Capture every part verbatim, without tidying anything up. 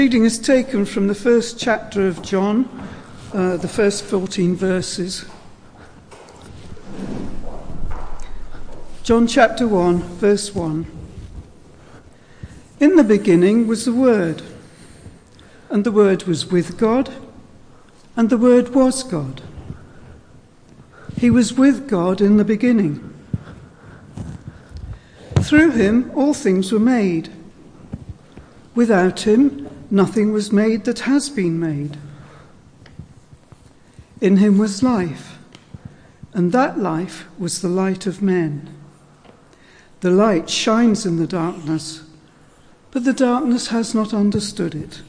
Reading is taken from the first chapter of John, uh, the first fourteen verses. John chapter one, verse one. In the beginning was the Word, and the Word was with God, and the Word was God. He was with God in the beginning. Through him all things were made. Without him nothing was made that has been made. In him was life, and that life was the light of men. The light shines in the darkness, but the darkness has not understood it.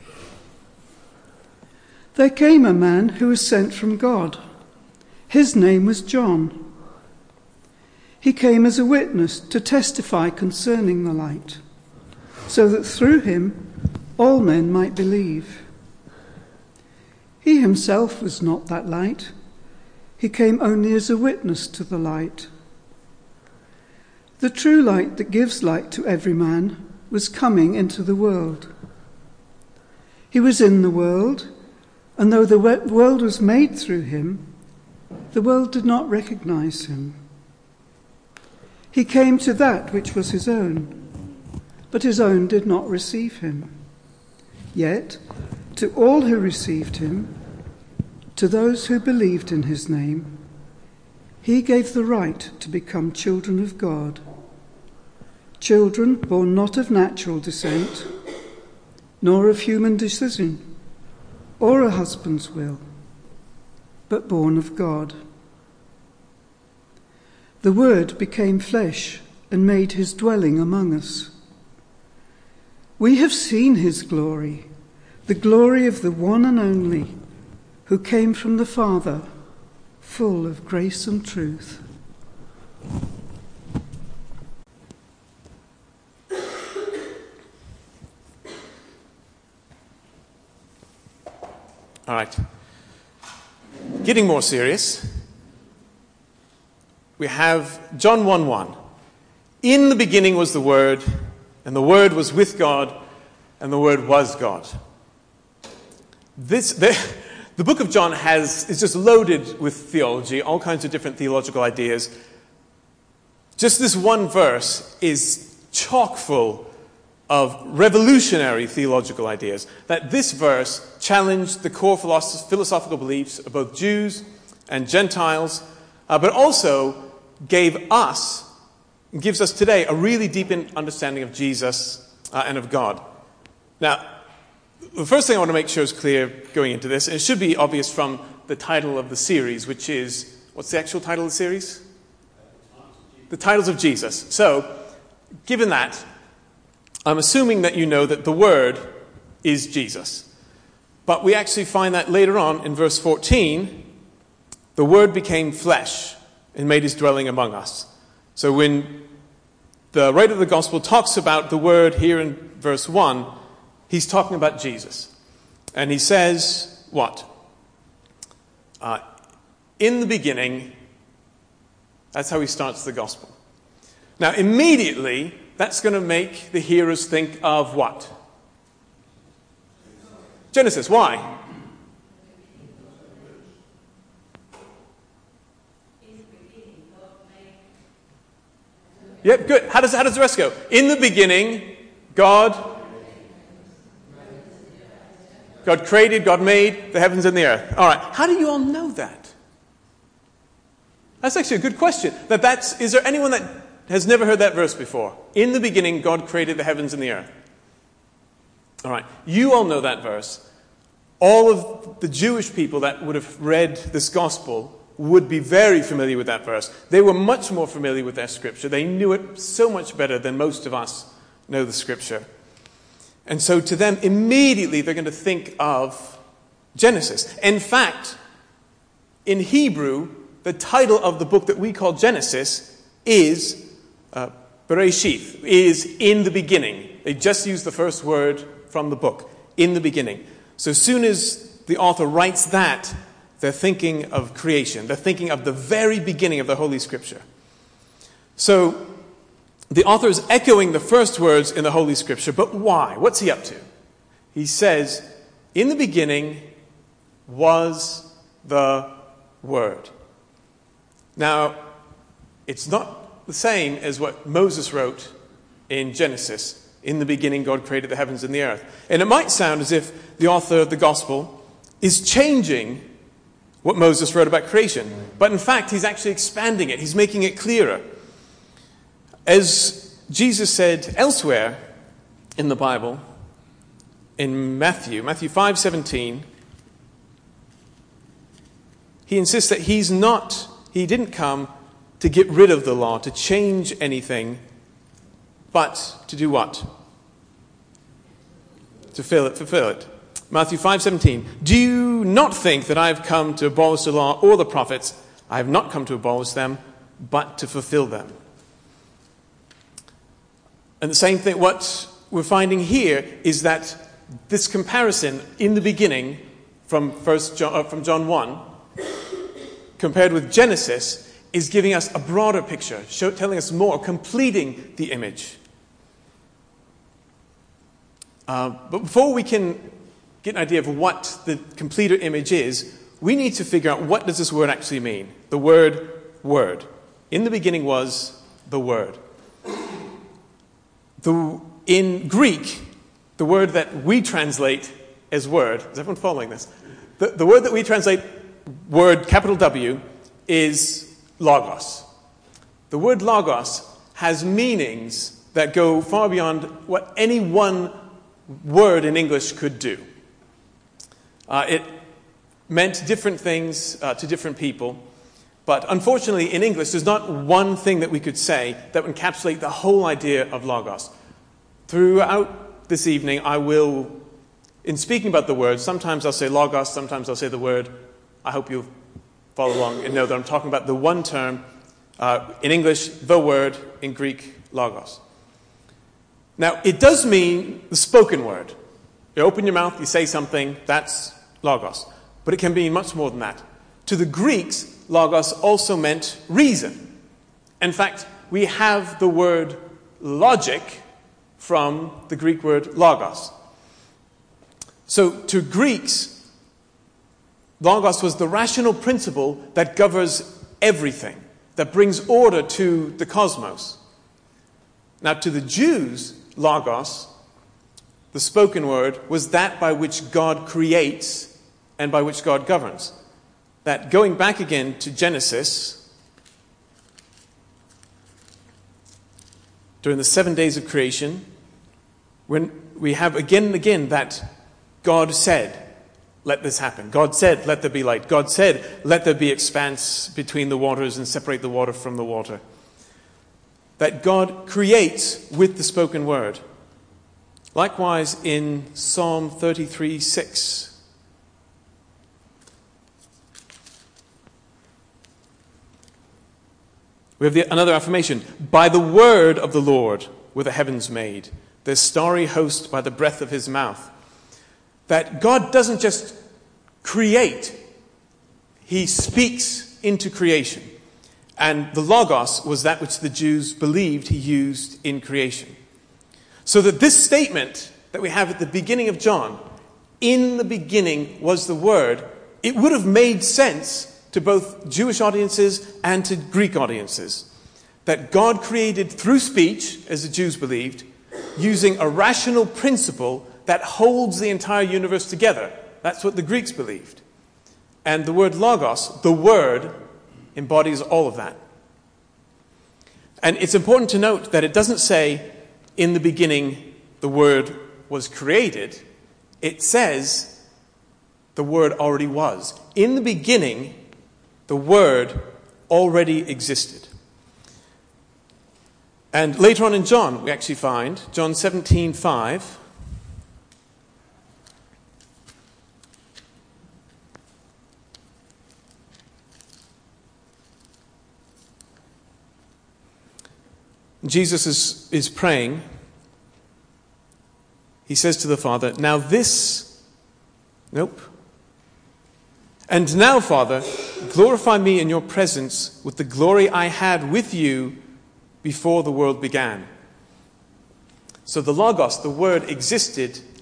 There came a man who was sent from God. His name was John. He came as a witness to testify concerning the light, so that through him all men might believe. He himself was not that light. He came only as a witness to the light. The true light that gives light to every man was coming into the world. He was in the world, and though the world was made through him, the world did not recognize him. He came to that which was his own, but his own did not receive him. Yet, to all who received him, to those who believed in his name, he gave the right to become children of God. Children born not of natural descent, nor of human decision, or a husband's will, but born of God. The Word became flesh and made his dwelling among us. We have seen his glory, the glory of the one and only, who came from the Father, full of grace and truth. All right. Getting more serious, we have John one one. In the beginning was the Word, and the Word was with God, and the Word was God. This, the, the book of John has is just loaded with theology, all kinds of different theological ideas. Just this one verse is chock full of revolutionary theological ideas. That this verse challenged the core philosoph- philosophical beliefs of both Jews and Gentiles, uh, but also gave us, gives us today, a really deep understanding of Jesus uh, and of God. Now, the first thing I want to make sure is clear going into this, and it should be obvious from the title of the series, which is, what's the actual title of the series? The Titles of Jesus. So, given that, I'm assuming that you know that the Word is Jesus. But we actually find that later on in verse fourteen, the Word became flesh and made his dwelling among us. So when the writer of the Gospel talks about the Word here in verse one, he's talking about Jesus. And he says, what? Uh, in the beginning, that's how he starts the Gospel. Now, immediately, that's going to make the hearers think of what? Genesis. Why? Yep, good. How does, how does the rest go? In the beginning, God... God created, God made the heavens and the earth. All right. How do you all know that? That's actually a good question. That that's, is there anyone that has never heard that verse before? In the beginning, God created the heavens and the earth. All right. You all know that verse. All of the Jewish people that would have read this gospel would be very familiar with that verse. They were much more familiar with their scripture. They knew it so much better than most of us know the scripture. And so to them, immediately they're going to think of Genesis. In fact, in Hebrew, the title of the book that we call Genesis is uh, Bereshith, is in the beginning. They just use the first word from the book, in the beginning. So as soon as the author writes that, they're thinking of creation. They're thinking of the very beginning of the Holy Scripture. So the author is echoing the first words in the Holy Scripture, but why? What's he up to? he says, in the beginning was the Word. Now, it's not the same as what Moses wrote in Genesis. In the beginning, God created the heavens and the earth. And it might sound as if the author of the gospel is changing what Moses wrote about creation. But in fact, he's actually expanding it. He's making it clearer. As Jesus said elsewhere in the Bible, in Matthew, Matthew five seventeen, he insists that he's not, he didn't come to get rid of the law, to change anything, but to do what? To fill it, fulfill it. Matthew five seventeen. Do you not think that I have come to abolish the law or the prophets? I have not come to abolish them, but to fulfill them. And the same thing, what we're finding here is that this comparison in the beginning from First John, uh, from John one, compared with Genesis, is giving us a broader picture, show, telling us more, completing the image. Uh, but before we can get an idea of what the completer image is, we need to figure out what does this word actually mean. The word, word. In the beginning was the Word. The, in Greek, the word that we translate as word, is everyone following this? The, the word that we translate word, capital W, is logos. The word logos has meanings that go far beyond what any one word in English could do. Uh, it meant different things uh, to different people, but unfortunately in English there's not one thing that we could say that would encapsulate the whole idea of logos. Throughout this evening I will, in speaking about the word, sometimes I'll say logos, sometimes I'll say the word. I hope you'll follow along and know that I'm talking about the one term, uh, in English, the word, in Greek, logos. Now, it does mean the spoken word. You open your mouth, you say something, that's logos. But it can mean much more than that. To the Greeks, logos also meant reason. In fact, we have the word logic from the Greek word logos. So to Greeks, logos was the rational principle that governs everything, that brings order to the cosmos. Now to the Jews, logos, the spoken word, was that by which God creates and by which God governs. That going back again to Genesis, during the seven days of creation, when we have again and again that God said, let this happen. God said, let there be light. God said, let there be expanse between the waters and separate the water from the water. That God creates with the spoken word. Likewise in Psalm thirty-three six. We have the, another affirmation. By the word of the Lord were the heavens made, their starry host by the breath of his mouth. That God doesn't just create, he speaks into creation. And the logos was that which the Jews believed he used in creation. So that this statement that we have at the beginning of John, in the beginning was the Word, it would have made sense to both Jewish audiences and to Greek audiences. That God created through speech, as the Jews believed, using a rational principle that holds the entire universe together. That's what the Greeks believed. And the word logos, the Word, embodies all of that. And it's important to note that it doesn't say, in the beginning the Word was created. It says the Word already was. In the beginning, the Word already existed. And later on in John, we actually find, John seventeen five, Jesus is, is praying. He says to the Father, now this, nope. And now, Father, glorify me in your presence with the glory I had with you before the world began. So the Logos, the Word, existed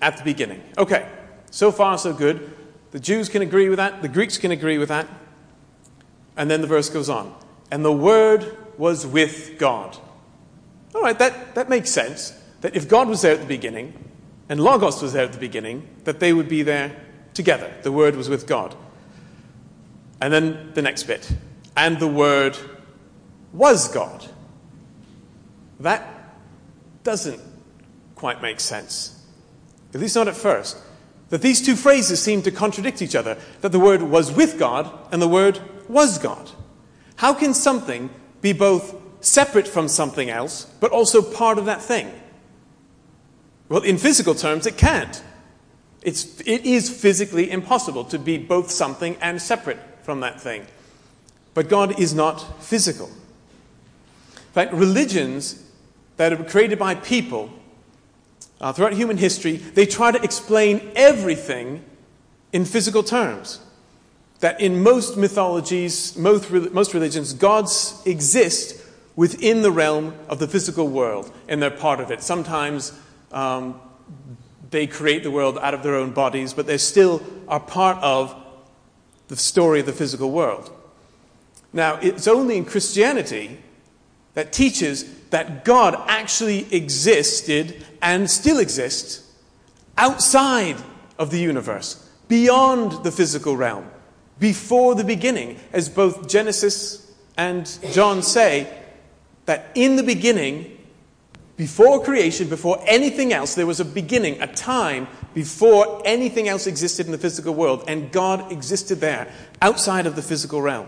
at the beginning. Okay, so far so good. The Jews can agree with that. The Greeks can agree with that. And then the verse goes on. And the Word was with God. All right, that, that makes sense. That if God was there at the beginning, and Logos was there at the beginning, that they would be there together. The Word was with God. And then the next bit. And the Word was God. That doesn't quite make sense. At least not at first. That these two phrases seem to contradict each other. That the Word was with God and the Word was God. How can something be both separate from something else, but also part of that thing? Well, in physical terms, it can't. It's, it is physically impossible to be both something and separate from that thing. But God is not physical. In fact, religions that are created by people uh, throughout human history, they try to explain everything in physical terms. That in most mythologies, most, most religions, gods exist within the realm of the physical world, and they're part of it. Sometimes um, they create the world out of their own bodies, but they still are part of the story of the physical world. Now, it's only in Christianity that teaches that God actually existed and still exists outside of the universe, beyond the physical realm, before the beginning, as both Genesis and John say, that in the beginning, before creation, before anything else, there was a beginning, a time before anything else existed in the physical world, and God existed there, outside of the physical realm.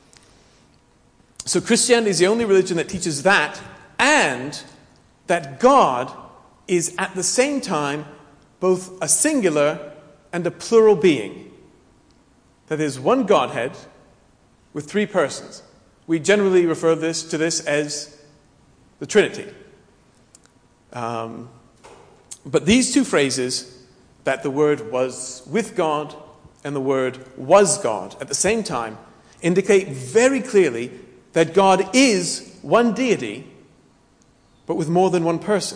So Christianity is the only religion that teaches that, and that God is at the same time both a singular and a plural being. That is one Godhead with three persons. We generally refer this to this as the Trinity. Um, but these two phrases, that the Word was with God and the Word was God at the same time, indicate very clearly that God is one deity, but with more than one person.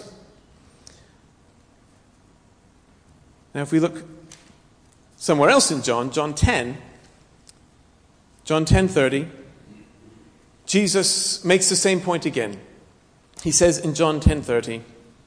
Now, if we look somewhere else in John, John ten, John ten thirty, Jesus makes the same point again. He says in John ten thirty,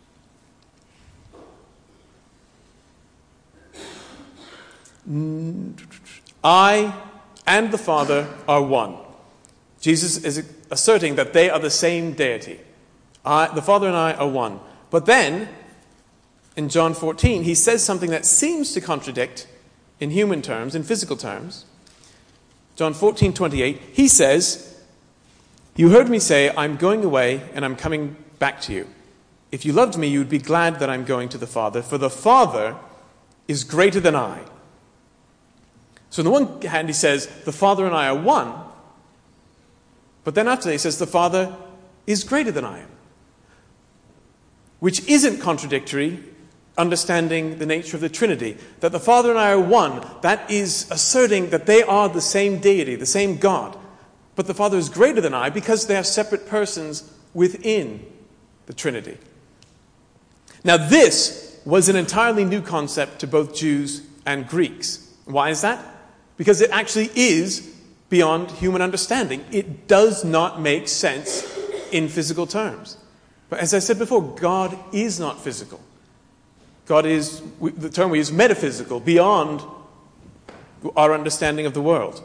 I and the Father are one. Jesus is asserting that they are the same deity. I, the Father and I are one. But then, in John fourteen, he says something that seems to contradict in human terms, in physical terms. John fourteen twenty-eight, he says, you heard me say, I'm going away and I'm coming back to you. If you loved me, you would be glad that I'm going to the Father, for the Father is greater than I. So on the one hand, he says, the Father and I are one. But then after that, he says, the Father is greater than I am. Which isn't contradictory, understanding the nature of the Trinity. That the Father and I are one, that is asserting that they are the same deity, the same God. But the Father is greater than I because they are separate persons within the Trinity. Now this was an entirely new concept to both Jews and Greeks. Why is that? Because it actually is beyond human understanding. It does not make sense in physical terms. But as I said before, God is not physical. God is, the term we use, metaphysical, beyond our understanding of the world.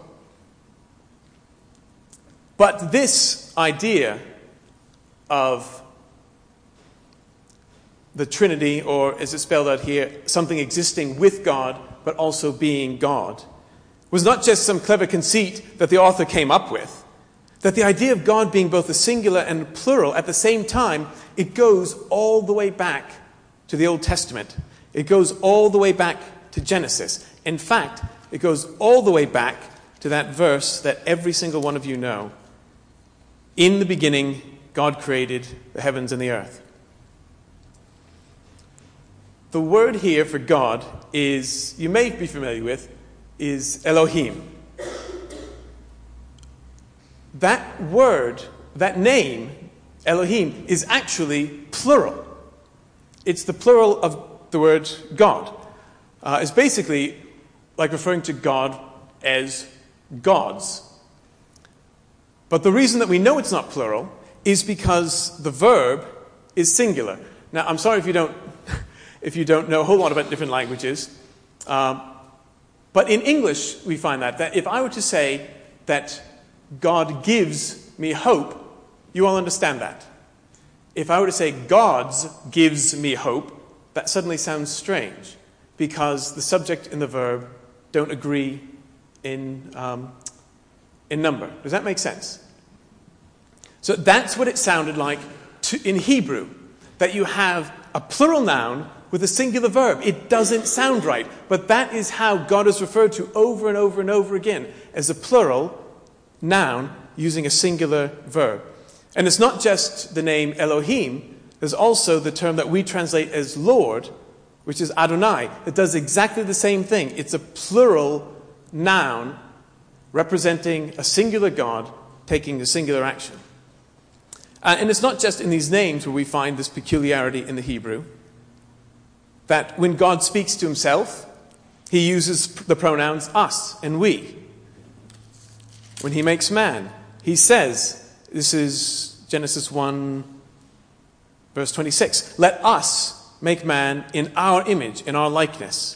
But this idea of the Trinity, or as it's spelled out here, something existing with God, but also being God, was not just some clever conceit that the author came up with. That the idea of God being both a singular and a plural at the same time, it goes all the way back to the Old Testament. It goes all the way back to Genesis. In fact, it goes all the way back to that verse that every single one of you know. In the beginning, God created the heavens and the earth. The word here for God is, you may be familiar with, is Elohim. That word, that name, Elohim, is actually plural. It's the plural of the word God. Uh, it's basically like referring to God as gods. But the reason that we know it's not plural is because the verb is singular. Now, I'm sorry if you don't, if you don't know a whole lot about different languages, um, but in English we find that, that if I were to say that God gives me hope, you all understand that. If I were to say God's gives me hope, that suddenly sounds strange because the subject and the verb don't agree in, um, in number. Does that make sense? So that's what it sounded like to, in Hebrew, that you have a plural noun with a singular verb. It doesn't sound right, but that is how God is referred to over and over and over again, as a plural noun using a singular verb. And it's not just the name Elohim, there's also the term that we translate as Lord, which is Adonai. It does exactly the same thing. It's a plural noun representing a singular God taking a singular action. Uh, and it's not just in these names where we find this peculiarity in the Hebrew, that when God speaks to himself, he uses the pronouns us and we. When he makes man, he says, this is Genesis one, verse twenty-six, let us make man in our image, in our likeness.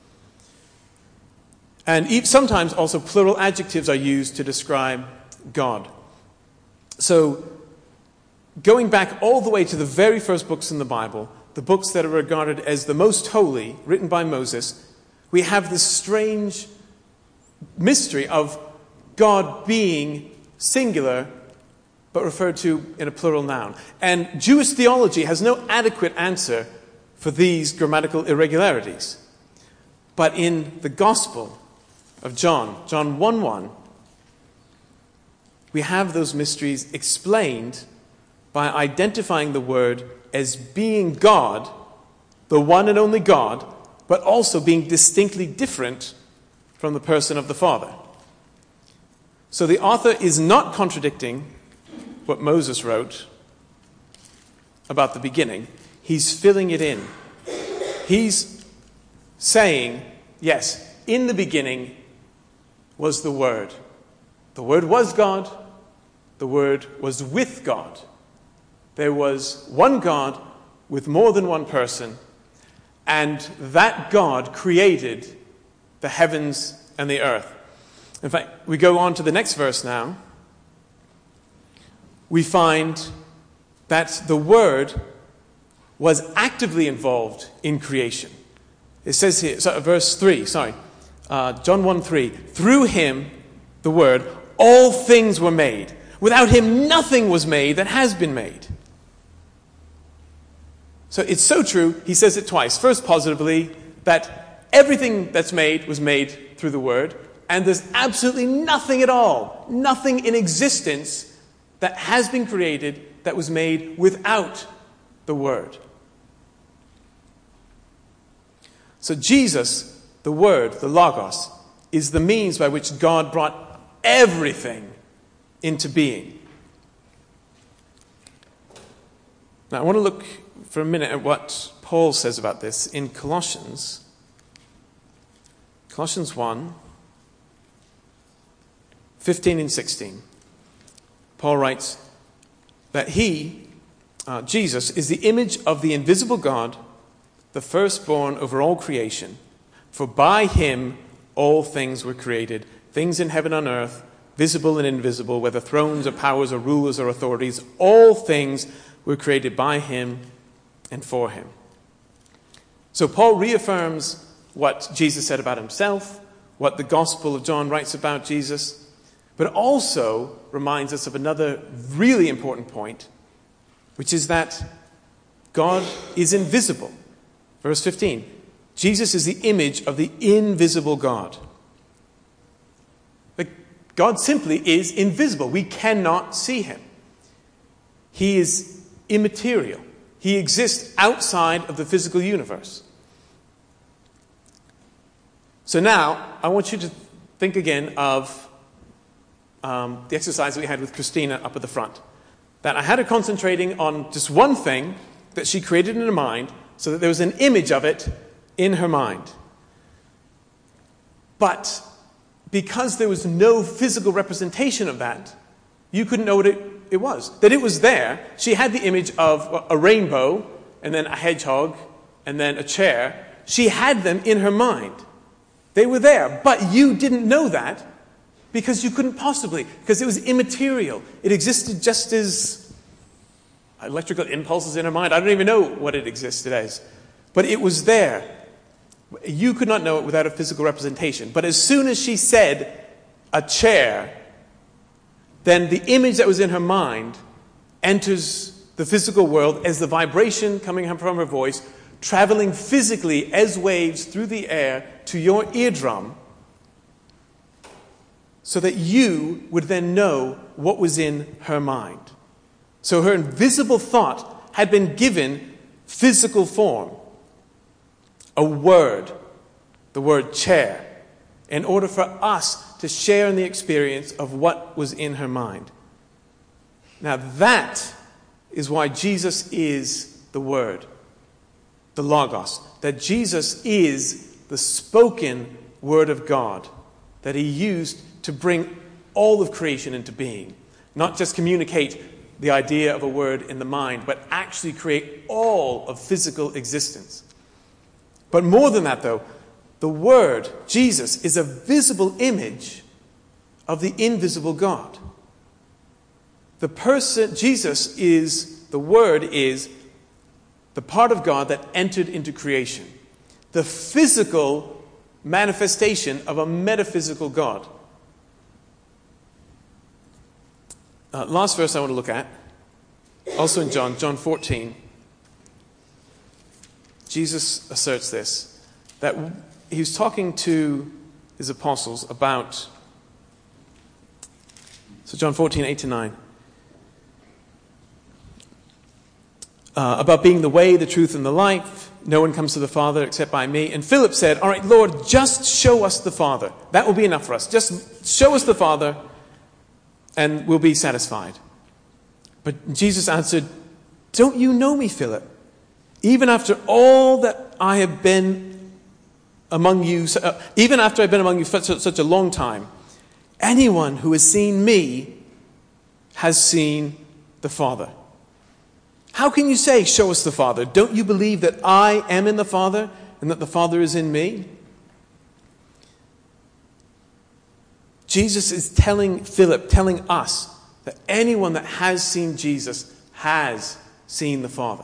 And sometimes also plural adjectives are used to describe God. So, going back all the way to the very first books in the Bible, the books that are regarded as the most holy, written by Moses, we have this strange mystery of God being singular, but referred to in a plural noun. And Jewish theology has no adequate answer for these grammatical irregularities. But in the Gospel of John, John one one, we have those mysteries explained by identifying the Word as being God, the one and only God, but also being distinctly different from the person of the Father. So the author is not contradicting what Moses wrote about the beginning. He's filling it in. He's saying, yes, in the beginning was the Word. The Word was God. The Word was with God. There was one God with more than one person, and that God created the heavens and the earth. In fact, we go on to the next verse now. We find that the Word was actively involved in creation. It says here, so verse three, sorry, uh, John one three, through him, the Word, all things were made. Without him, nothing was made that has been made. So it's so true, he says it twice. First, positively, that everything that's made was made through the Word, and there's absolutely nothing at all, nothing in existence that has been created that was made without the Word. So Jesus, the Word, the Logos, is the means by which God brought everything into being. Now I want to look for a minute at what Paul says about this in Colossians. Colossians one, fifteen and sixteen. Paul writes that he, uh, Jesus, is the image of the invisible God, the firstborn over all creation. For by him all things were created, things in heaven and on earth, visible and invisible, whether thrones or powers or rulers or authorities, all things were created by him and for him. So Paul reaffirms what Jesus said about himself, what the Gospel of John writes about Jesus, but also reminds us of another really important point, which is that God is invisible. Verse fifteen, Jesus is the image of the invisible God. But God simply is invisible. We cannot see him. He is immaterial. He exists outside of the physical universe. So now, I want you to think again of um, the exercise that we had with Christina up at the front. That I had her concentrating on just one thing that she created in her mind so that there was an image of it in her mind. But because there was no physical representation of that, you couldn't know what it, it was. That it was there. She had the image of a rainbow, and then a hedgehog, and then a chair. She had them in her mind. They were there, but you didn't know that because you couldn't possibly, because it was immaterial. It existed just as electrical impulses in her mind. I don't even know what it existed as, but it was there. You could not know it without a physical representation. But as soon as she said a chair, then the image that was in her mind enters the physical world as the vibration coming from her voice, traveling physically as waves through the air to your eardrum, so that you would then know what was in her mind. So her invisible thought had been given physical form. A word, the word chair, in order for us to share in the experience of what was in her mind. Now that is why Jesus is the Word, the Logos, that Jesus is the spoken Word of God, that he used to bring all of creation into being. Not just communicate the idea of a word in the mind, but actually create all of physical existence. But more than that, though, the Word, Jesus, is a visible image of the invisible God. The person, Jesus is, the Word is the part of God that entered into creation. The physical manifestation of a metaphysical God. Uh, last verse I want to look at, also in John, John fourteen. Jesus asserts this, that he was talking to his apostles about, so John fourteen, eight to nine, uh, about being the way, the truth, and the life. No one comes to the Father except by me. And Philip said, all right, Lord, just show us the Father. That will be enough for us. Just show us the Father and we'll be satisfied. But Jesus answered, don't you know me, Philip? Even after all that I have been among you, uh, even after I've been among you for such, such a long time, anyone who has seen me has seen the Father. How can you say, show us the Father? Don't you believe that I am in the Father and that the Father is in me? Jesus is telling Philip, telling us, that anyone that has seen Jesus has seen the Father.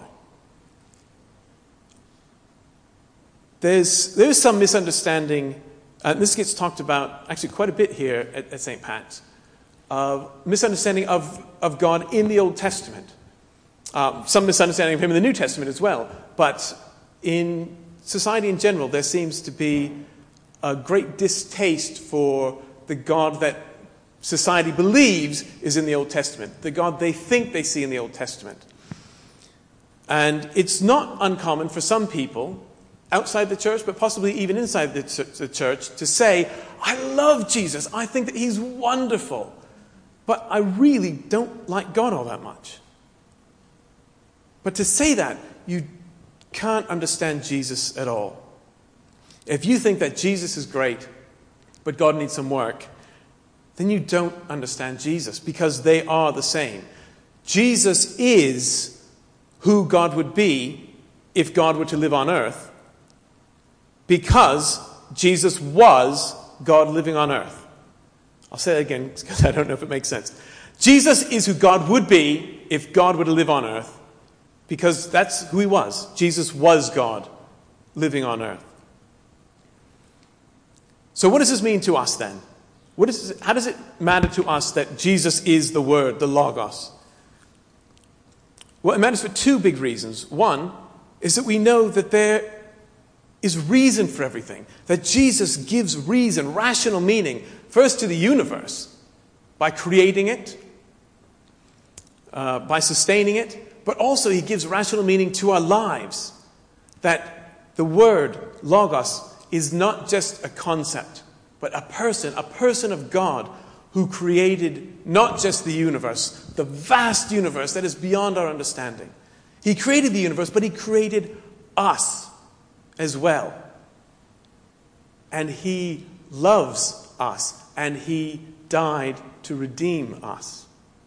There's, there's some misunderstanding, and this gets talked about actually quite a bit here at, at Saint Pat's, of misunderstanding of, of God in the Old Testament. Um, some misunderstanding of him in the New Testament as well. But in society in general, there seems to be a great distaste for the God that society believes is in the Old Testament, the God they think they see in the Old Testament. And it's not uncommon for some people outside the church, but possibly even inside the church, to say, I love Jesus, I think that he's wonderful, but I really don't like God all that much. But to say that, you can't understand Jesus at all. If you think that Jesus is great, but God needs some work, then you don't understand Jesus, because they are the same. Jesus is who God would be if God were to live on earth, because Jesus was God living on earth. I'll say it again because I don't know if it makes sense. Jesus is who God would be if God were to live on earth, because that's who he was. Jesus was God living on earth. So what does this mean to us then? What is, how does it matter to us that Jesus is the Word, the Logos? Well, it matters for two big reasons. One is that we know that there is reason for everything, that Jesus gives reason, rational meaning, first to the universe, by creating it, uh, by sustaining it, but also he gives rational meaning to our lives, that the word, Logos, is not just a concept, but a person, a person of God who created not just the universe, the vast universe that is beyond our understanding. He created the universe, but he created us as well. And he loves us, and he died to redeem us.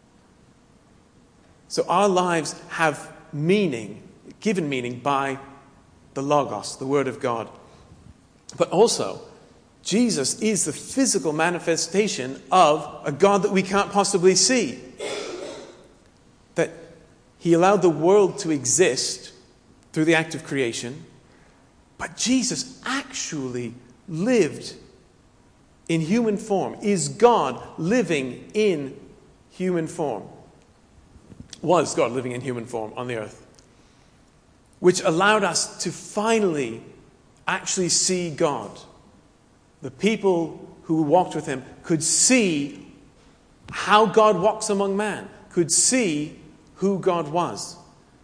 So our lives have meaning, given meaning by the Logos, the Word of God. But also, Jesus is the physical manifestation of a God that we can't possibly see. That he allowed the world to exist through the act of creation, but Jesus actually lived in human form, is God living in human form. Was God living in human form on the earth, which allowed us to finally actually see God. The people who walked with him could see how God walks among man, could see who God was.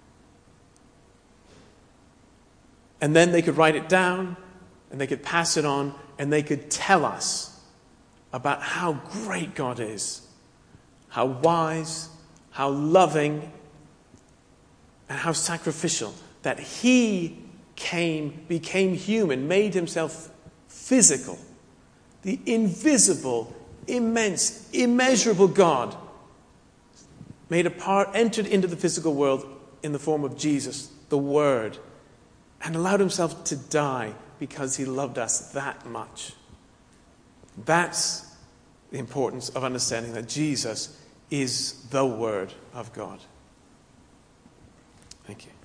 And then they could write it down, and they could pass it on, and they could tell us about how great God is, how wise, how loving, and how sacrificial, that he came, became human, made himself physical. The invisible, immense, immeasurable God made a part, entered into the physical world in the form of Jesus, the Word, and allowed himself to die because he loved us that much. That's the importance of understanding that Jesus is the Word of God. Thank you.